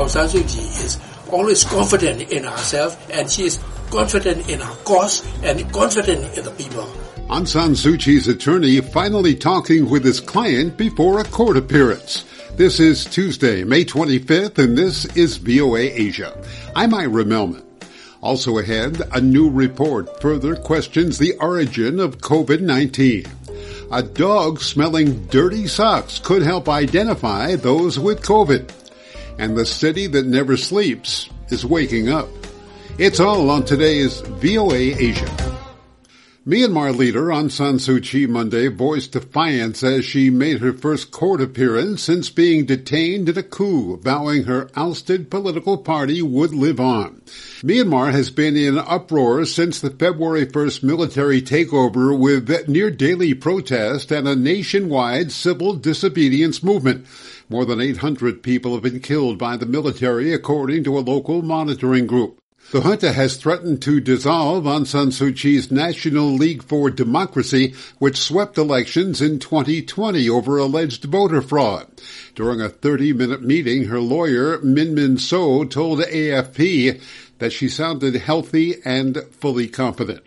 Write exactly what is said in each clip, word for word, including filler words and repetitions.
Aung San Suu Kyi is always confident in herself, and she is confident in her cause and confident in the people. Aung San Suu Kyi's attorney finally talking with his client before a court appearance. This is Tuesday, May twenty-fifth, and this is V O A Asia. I'm Ira Melman. Also ahead, a new report further questions the origin of COVID nineteen. A dog smelling dirty socks could help identify those with COVID. And the city that never sleeps is waking up. It's all on today's V O A Asia. Myanmar leader Aung San Suu Kyi Monday voiced defiance as she made her first court appearance since being detained in a coup, vowing her ousted political party would live on. Myanmar has been in uproar since the February first military takeover, with near-daily protest and a nationwide civil disobedience movement. More than eight hundred people have been killed by the military, according to a local monitoring group. The junta has threatened to dissolve Aung San Suu Kyi's National League for Democracy, which swept elections in twenty twenty over alleged voter fraud. During a thirty-minute meeting, her lawyer, Min Min So, told A F P that she sounded healthy and fully competent.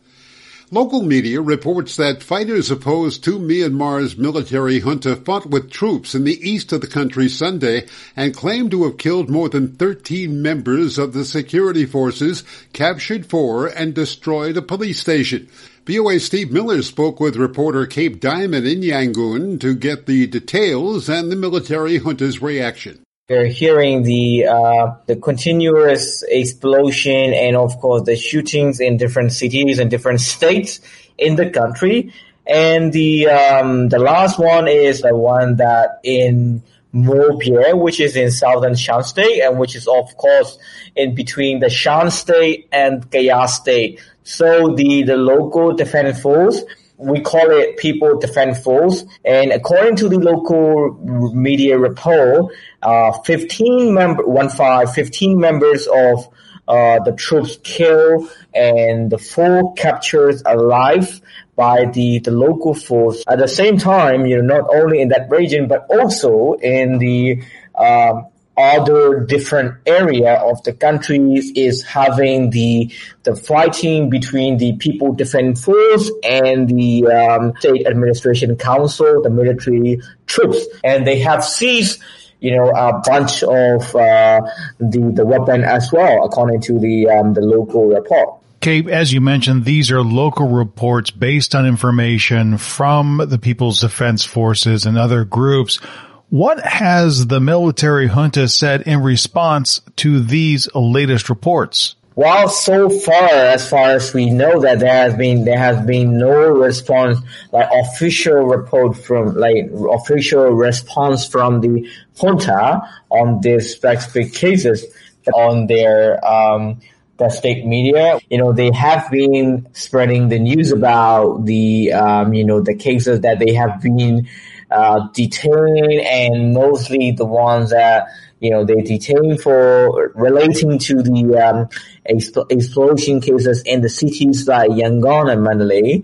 Local media reports that fighters opposed to Myanmar's military junta fought with troops in the east of the country Sunday and claimed to have killed more than thirteen members of the security forces, captured four, and destroyed a police station. V O A's Steve Miller spoke with reporter Cape Diamond in Yangon to get the details and the military junta's reaction. We're hearing the uh, the continuous explosion and, of course, the shootings in different cities and different states in the country. And the um, the last one is the one that in Mo Pie, which is in southern Shan State, and which is, of course, in between the Shan State and Kayah State. So the, the local defense force, we call it People Defense Force, and according to the local media report, uh, fifteen member, one five, fifteen members of uh the troops killed and the four captured alive by the the local force. At the same time, you know, not only in that region but also in the um other different area of the country is having the the fighting between the People Defense Force and the um, State Administration Council, the military troops, and they have seized, you know, a bunch of uh, the the weapon as well, according to the um, the local report. Cape, as you mentioned, these are local reports based on information from the People's Defense Forces and other groups. What has the military junta said in response to these latest reports? Well, so far, as far as we know, that there has been there has been no response, like official report from, like official response from the junta on these specific cases on their um the state media. You know, they have been spreading the news about the um you know the cases that they have been Uh, detained, and mostly the ones that, you know, they detained for relating to the um, expl- explosion cases in the cities like Yangon and Mandalay.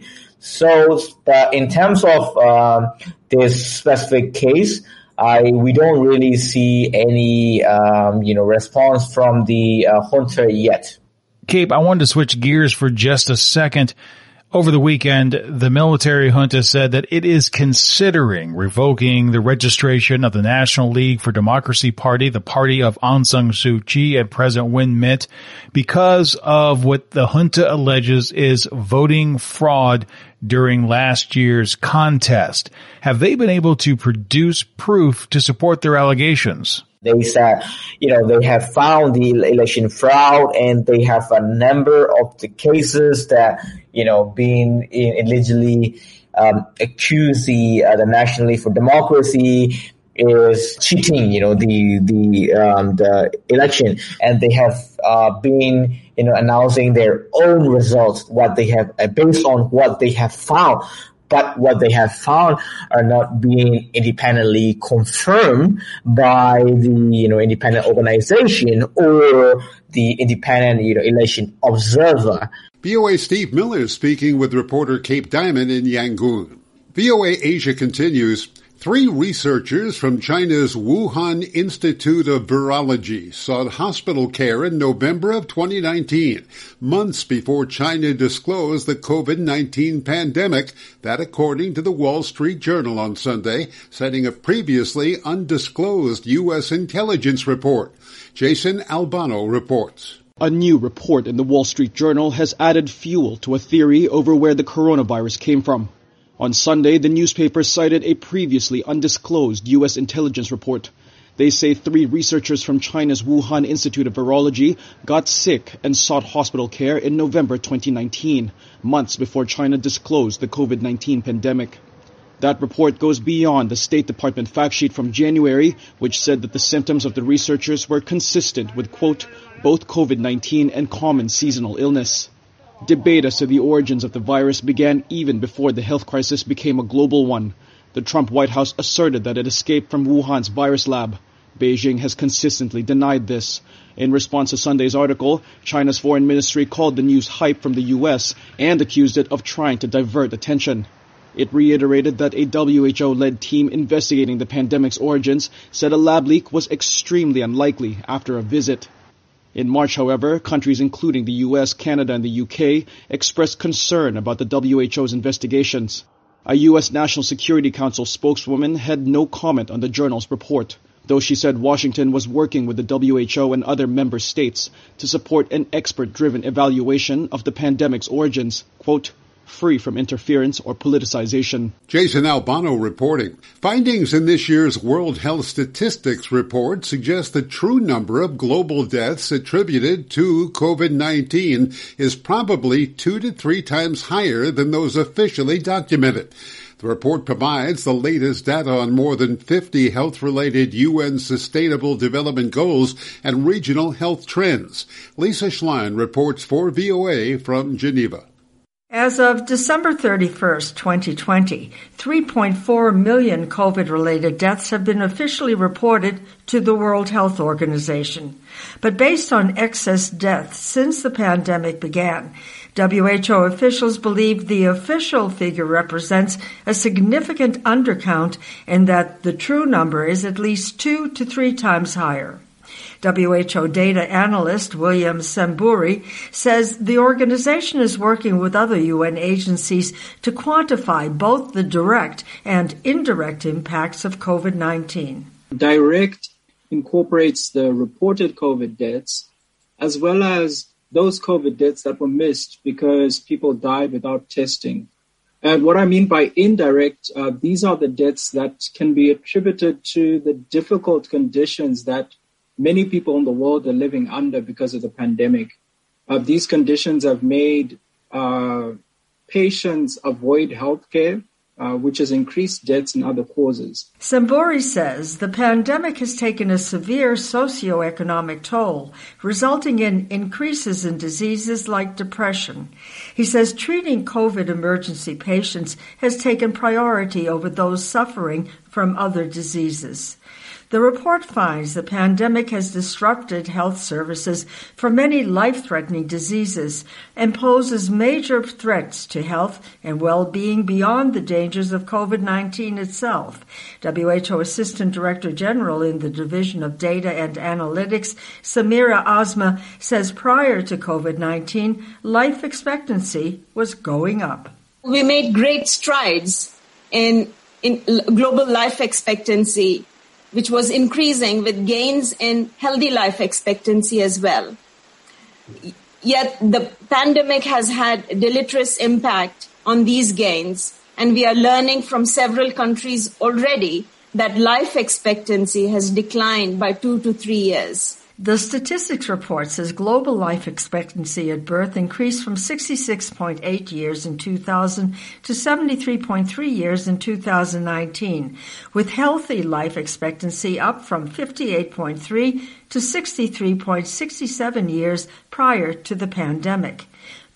So, uh, in terms of uh, this specific case, I we don't really see any um, you know response from the uh, junta yet. Cape, I wanted to switch gears for just a second. Over the weekend, the military junta said that it is considering revoking the registration of the National League for Democracy Party, the party of Aung San Suu Kyi and President Win Myint, because of what the junta alleges is voting fraud during last year's contest. Have they been able to produce proof to support their allegations? They said, you know, they have found the election fraud, and they have a number of the cases that, you know, being illegally um, accused the uh, the National League for Democracy is cheating, you know, the the um, the election, and they have uh, been, you know, announcing their own results, what they have uh, based on what they have found. But what they have found are not being independently confirmed by the, you know, independent organization or the independent, you know, election observer. V O A Steve Miller speaking with reporter Cape Diamond in Yangon. V O A Asia continues. Three researchers from China's Wuhan Institute of Virology sought hospital care in November of twenty nineteen, months before China disclosed the COVID nineteen pandemic, that according to the Wall Street Journal on Sunday, citing a previously undisclosed U S intelligence report. Jason Albano reports. A new report in the Wall Street Journal has added fuel to a theory over where the coronavirus came from. On Sunday, the newspaper cited a previously undisclosed U S intelligence report. They say three researchers from China's Wuhan Institute of Virology got sick and sought hospital care in November twenty nineteen, months before China disclosed the COVID nineteen pandemic. That report goes beyond the State Department fact sheet from January, which said that the symptoms of the researchers were consistent with, quote, both COVID nineteen and common seasonal illness. Debate as to the origins of the virus began even before the health crisis became a global one. The Trump White House asserted that it escaped from Wuhan's virus lab. Beijing has consistently denied this. In response to Sunday's article, China's foreign ministry called the news hype from the U S and accused it of trying to divert attention. It reiterated that a W H O-led team investigating the pandemic's origins said a lab leak was extremely unlikely after a visit. In March, however, countries including the U S, Canada, and the U K expressed concern about the W H O's investigations. A U S National Security Council spokeswoman had no comment on the journal's report, though she said Washington was working with the W H O and other member states to support an expert-driven evaluation of the pandemic's origins, quote, free from interference or politicization. Jason Albano reporting. Findings in this year's World Health Statistics report suggest the true number of global deaths attributed to COVID nineteen is probably two to three times higher than those officially documented. The report provides the latest data on more than fifty health-related U N Sustainable Development Goals and regional health trends. Lisa Schlein reports for V O A from Geneva. As of December thirty-first, twenty twenty, three point four million COVID-related deaths have been officially reported to the World Health Organization. But based on excess deaths since the pandemic began, W H O officials believe the official figure represents a significant undercount and that the true number is at least two to three times higher. W H O data analyst William Semburi says the organization is working with other U N agencies to quantify both the direct and indirect impacts of COVID nineteen. Direct incorporates the reported COVID deaths as well as those COVID deaths that were missed because people died without testing. And what I mean by indirect, uh, these are the deaths that can be attributed to the difficult conditions that many people in the world are living under because of the pandemic. Uh, these conditions have made uh, patients avoid healthcare, uh, which has increased deaths and other causes. Semburi says the pandemic has taken a severe socioeconomic toll, resulting in increases in diseases like depression. He says treating COVID emergency patients has taken priority over those suffering from other diseases. The report finds the pandemic has disrupted health services for many life-threatening diseases and poses major threats to health and well-being beyond the dangers of COVID nineteen itself. W H O Assistant Director General in the Division of Data and Analytics, Samira Azma, says prior to COVID nineteen, life expectancy was going up. We made great strides in, in global life expectancy, which was increasing with gains in healthy life expectancy as well. Yet the pandemic has had a deleterious impact on these gains, and we are learning from several countries already that life expectancy has declined by two to three years. The statistics report says global life expectancy at birth increased from sixty-six point eight years in two thousand to seventy-three point three years in two thousand nineteen, with healthy life expectancy up from fifty-eight point three to sixty-three point six seven years prior to the pandemic.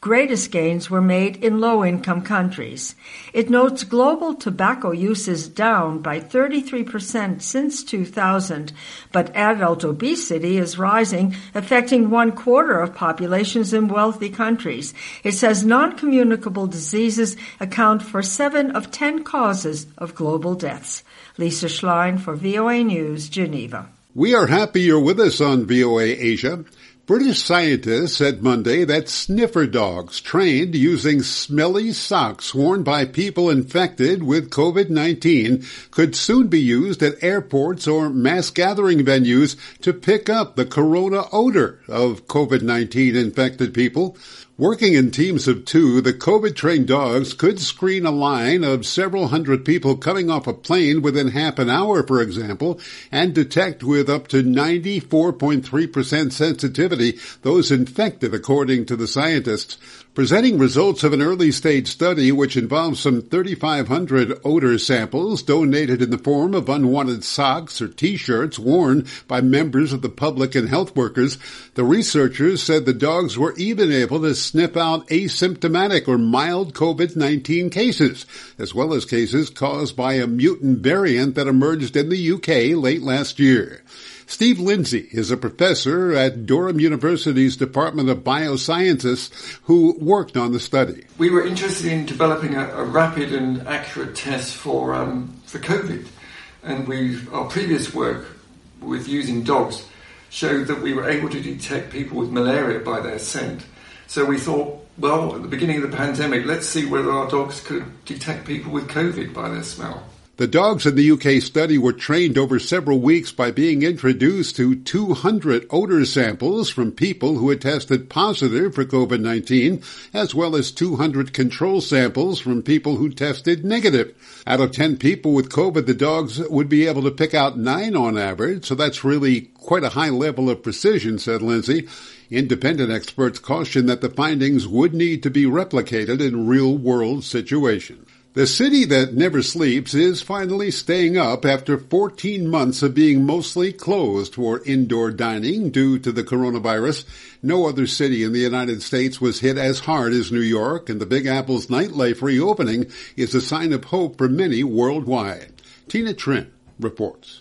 Greatest gains were made in low-income countries. It notes global tobacco use is down by thirty-three percent since two thousand, but adult obesity is rising, affecting one quarter of populations in wealthy countries. It says non-communicable diseases account for seven of ten causes of global deaths. Lisa Schlein for V O A News, Geneva. We are happy you're with us on V O A Asia. British scientists said Monday that sniffer dogs trained using smelly socks worn by people infected with COVID nineteen could soon be used at airports or mass gathering venues to pick up the corona odor of COVID nineteen infected people. Working in teams of two, the COVID-trained dogs could screen a line of several hundred people coming off a plane within half an hour, for example, and detect with up to ninety-four point three percent sensitivity those infected, according to the scientists. Presenting results of an early-stage study which involves some thirty-five hundred odor samples donated in the form of unwanted socks or T-shirts worn by members of the public and health workers, the researchers said the dogs were even able to sniff out asymptomatic or mild COVID nineteen cases, as well as cases caused by a mutant variant that emerged in the U K late last year. Steve Lindsay is a professor at Durham University's Department of Biosciences who worked on the study. We were interested in developing a, a rapid and accurate test for um, for COVID, and we our previous work with using dogs showed that we were able to detect people with malaria by their scent. So we thought, well, at the beginning of the pandemic, let's see whether our dogs could detect people with COVID by their smell. The dogs in the U K study were trained over several weeks by being introduced to two hundred odor samples from people who had tested positive for COVID nineteen, as well as two hundred control samples from people who tested negative. Out of ten people with COVID, the dogs would be able to pick out nine on average, so that's really quite a high level of precision, said Lindsay. Independent experts caution that the findings would need to be replicated in real-world situations. The city that never sleeps is finally staying up after fourteen months of being mostly closed for indoor dining due to the coronavirus. No other city in the United States was hit as hard as New York, and the Big Apple's nightlife reopening is a sign of hope for many worldwide. Tina Trent reports.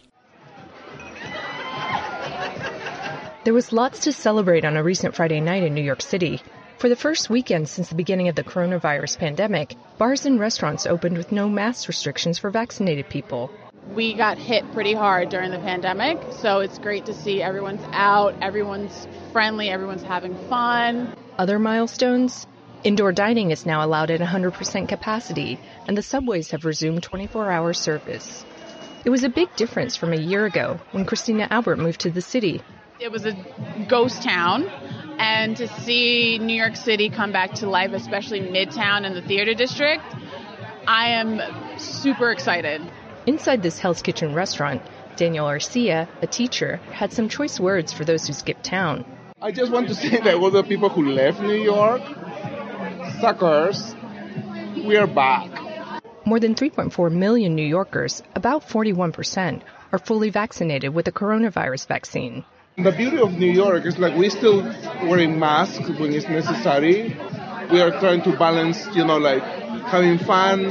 There was lots to celebrate on a recent Friday night in New York City. For the first weekend since the beginning of the coronavirus pandemic, bars and restaurants opened with no mask restrictions for vaccinated people. We got hit pretty hard during the pandemic, so it's great to see everyone's out, everyone's friendly, everyone's having fun. Other milestones? Indoor dining is now allowed at one hundred percent capacity, and the subways have resumed twenty-four hour service. It was a big difference from a year ago when Christina Albert moved to the city. It was a ghost town, and to see New York City come back to life, especially Midtown and the theater district, I am super excited. Inside this Hell's Kitchen restaurant, Daniel Arcia, a teacher, had some choice words for those who skipped town. I just want to say that all the people who left New York, suckers, we are back. More than three point four million New Yorkers, about forty-one percent, are fully vaccinated with the coronavirus vaccine. The beauty of New York is like we're still wearing masks when it's necessary. We are trying to balance, you know, like having fun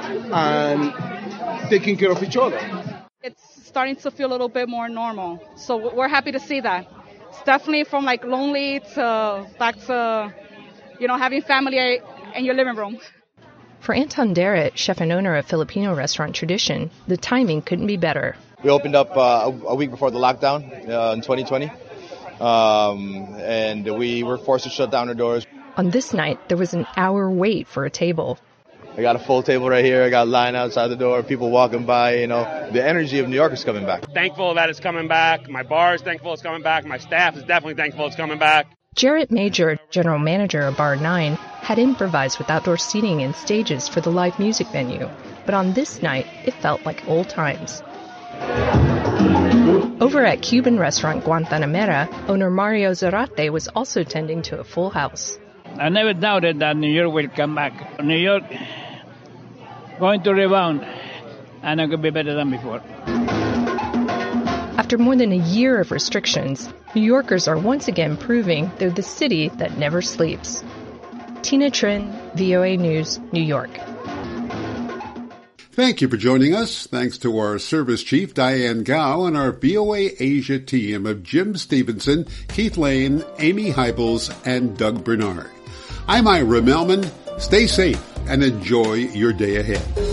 and taking care of each other. It's starting to feel a little bit more normal. So we're happy to see that. It's definitely from like lonely to back to, you know, having family in your living room. For Anton Derritt, chef and owner of Filipino restaurant Tradition, the timing couldn't be better. We opened up uh, a week before the lockdown uh, in twenty twenty, um, and we were forced to shut down our doors. On this night, there was an hour wait for a table. I got a full table right here. I got a line outside the door, people walking by. You know, the energy of New York is coming back. Thankful that it's coming back. My bar is thankful it's coming back. My staff is definitely thankful it's coming back. Jarrett Major, general manager of Bar nine, had improvised with outdoor seating and stages for the live music venue. But on this night, it felt like old times. Over at Cuban restaurant Guantanamera, owner Mario Zarate was also tending to a full house. I never doubted that New York will come back. New York going to rebound, and it could be better than before. After more than a year of restrictions, New Yorkers are once again proving they're the city that never sleeps. Tina Trin, V O A News, New York. Thank you for joining us. Thanks to our service chief, Diane Gao, and our V O A Asia team of Jim Stevenson, Keith Lane, Amy Heibels, and Doug Bernard. I'm Ira Melman. Stay safe and enjoy your day ahead.